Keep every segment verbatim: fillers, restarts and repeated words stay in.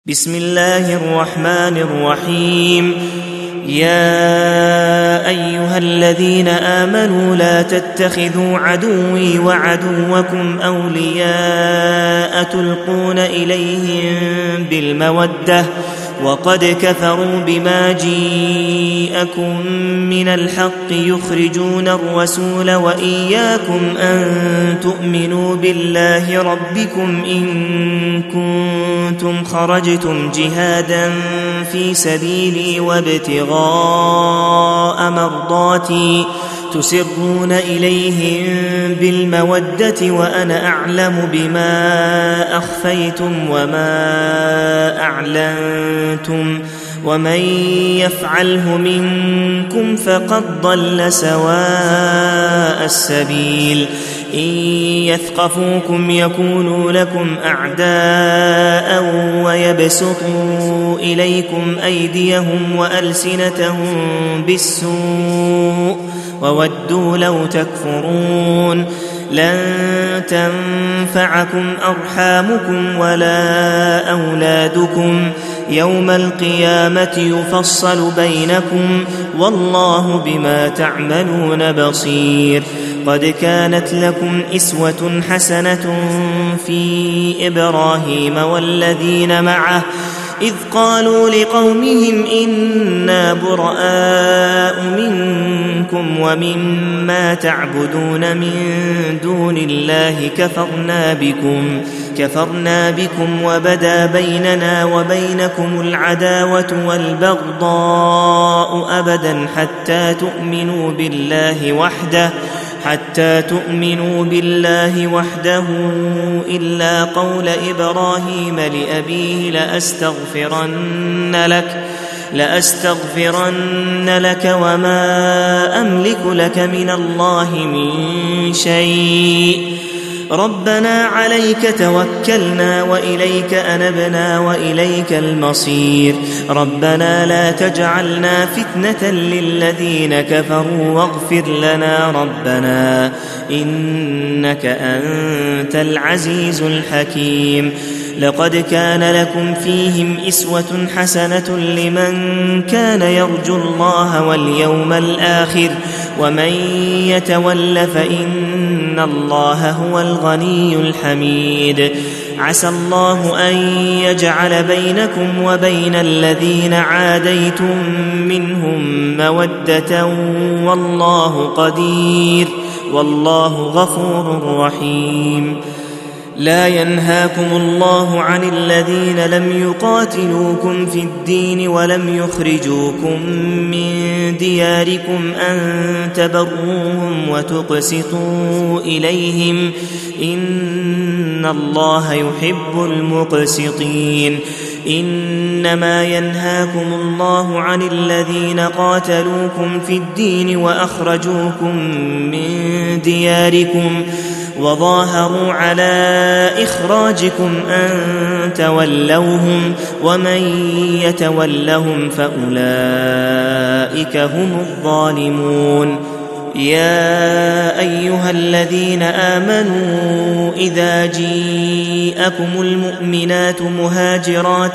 بسم الله الرحمن الرحيم. يا أيها الذين آمنوا لا تتخذوا عدوي وعدوكم أولياء تلقون إليهم بالمودة وقد كفروا بما جيءكم من الحق يخرجون الرسول وإياكم أن تؤمنوا بالله ربكم إن كنتم خرجتم جهادا في سبيلي وابتغاء مرضاتي تسرون إليهم بالمودة وأنا أعلم بما أخفيتم وما أعلنتم ومن يفعله منكم فقد ضل سواء السبيل. إن يثقفوكم يكونوا لكم أعداء ويبسطوا إليكم أيديهم وألسنتهم بالسوء وودوا لو تكفرون. لن تنفعكم أرحامكم ولا أولادكم يوم القيامة يفصل بينكم والله بما تعملون بصير. قد كانت لكم إسوة حسنة في إبراهيم والذين معه إذ قالوا لقومهم إنا براء منكم ومما تعبدون من دون الله كفرنا بكم كفرنا بكم وبدا بيننا وبينكم العداوة والبغضاء أبدا حتى تؤمنوا بالله وحده حتى تؤمنوا بالله وحده إلا قول إبراهيم لأبيه لأستغفرن لك لأستغفرن لك وما أملك لك من الله من شيء ربنا عليك توكلنا وإليك أنبنا وإليك المصير. ربنا لا تجعلنا فتنة للذين كفروا واغفر لنا ربنا إنك أنت العزيز الحكيم. لقد كان لكم فيهم إسوة حسنة لمن كان يرجو الله واليوم الآخر ومن يتول فإن الله هو الغني الحميد. عسى الله أن يجعل بينكم وبين الذين عاديتم منهم مودة والله قدير والله غفور رحيم. لا ينهاكم الله عن الذين لم يقاتلوكم في الدين ولم يخرجوكم من دياركم أن تبروهم وتقسطوا إليهم إن الله يحب المقسطين. إنما ينهاكم الله عن الذين قاتلوكم في الدين وأخرجوكم من دياركم وظاهروا على إخراجكم أن تولوهم ومن يتولهم فأولئك هم الظالمون. يا أيها الذين آمنوا إذا جيءكم المؤمنات مهاجرات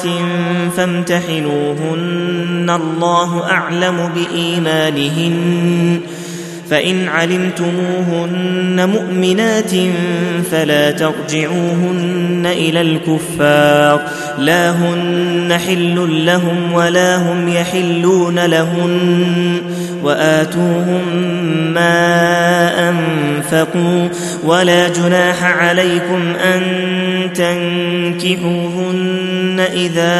فامتحنوهن الله أعلم بإيمانهن فإن علمتموهن مؤمنات فلا ترجعوهن إلى الكفار لا هن حل لهم ولا هم يحلون لهن وآتوهم ما أنفقوا ولا جناح عليكم أن تنكحوهن إذا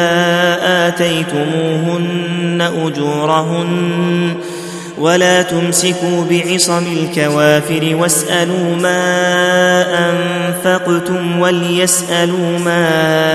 آتيتموهن أجورهن ولا تمسكوا بعصم الكوافر واسألوا ما أنفقتم وليسألوا ما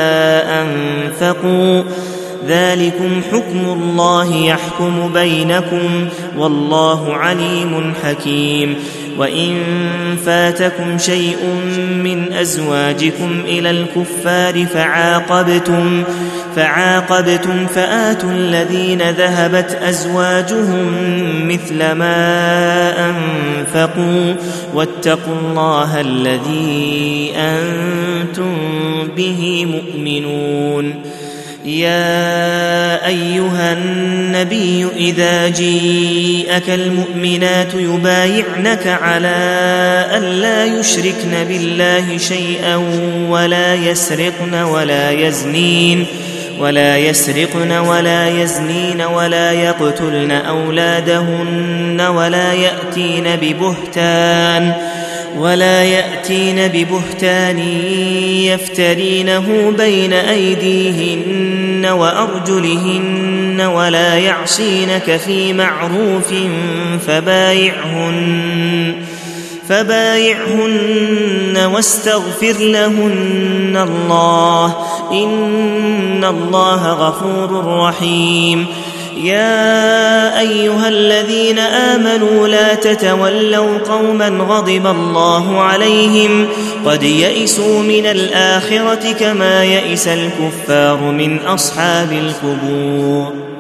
أنفقوا ذلكم حكم الله يحكم بينكم والله عليم حكيم. وإن فاتكم شيء من أزواجكم إلى الكفار فعاقبتم فعاقبتم فآتوا الذين ذهبت أزواجهم مثل ما أنفقوا واتقوا الله الذي أنتم به مؤمنون. يا أيها النبي إذا جيءك المؤمنات يبايعنك على أن لا يشركن بالله شيئا ولا يسرقن ولا يزنين ولا يسرقن ولا يزنين ولا يقتلن أولادهن ولا يأتين ببهتان ولا يأتين ببهتان يفترينه بين أيديهن وأرجلهن ولا يعصينك في معروف فبايعهن فبايعهن واستغفر لهن الله إن الله غفور رحيم. يا أيها الذين آمنوا لا تتولوا قوما غضب الله عليهم قد يئسوا من الآخرة كما يئس الكفار من أصحاب القبور.